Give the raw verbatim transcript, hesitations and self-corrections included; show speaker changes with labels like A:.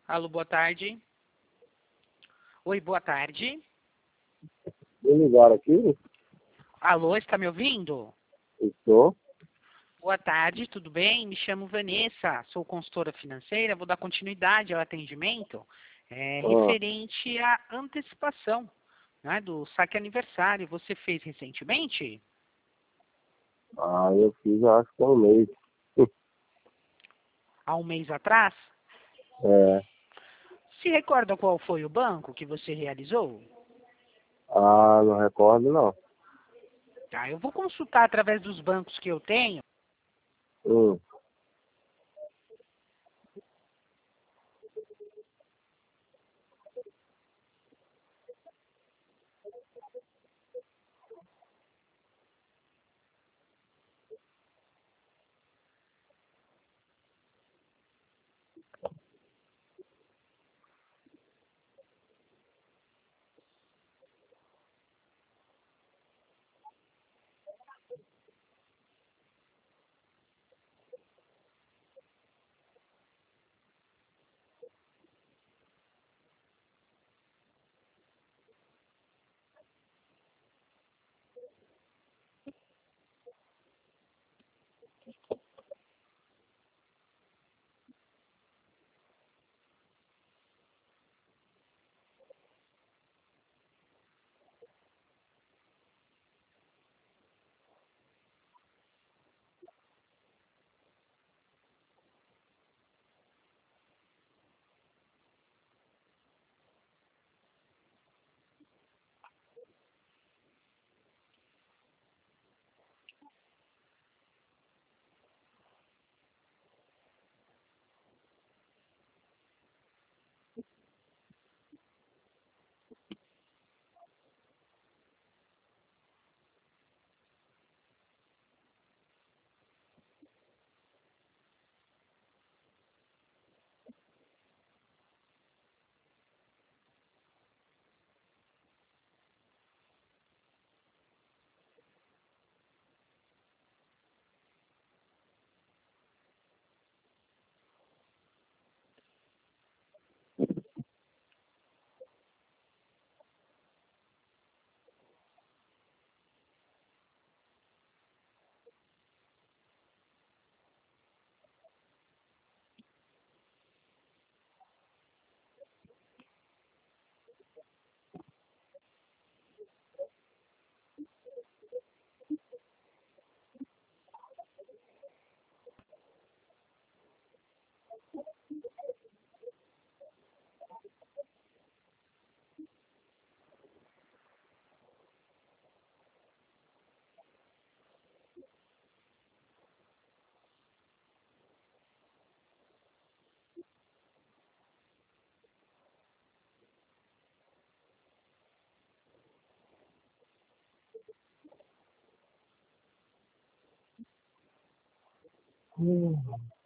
A: Alô, boa tarde. Oi, boa tarde.
B: Me ligaram aqui?
A: Alô, está me ouvindo?
B: Estou.
A: Boa tarde, tudo bem? Me chamo Vanessa, sou consultora financeira, vou dar continuidade ao atendimento é,
B: Ah,
A: referente à antecipação, né, do saque aniversário. Você fez recentemente?
B: ah, eu fiz acho que há um mês.
A: Há um mês atrás?
B: É,
A: Se recorda qual foi o banco que você realizou?
B: ah, não recordo não.
A: Tá, eu vou consultar através dos bancos que eu tenho.
B: Hum. Hum.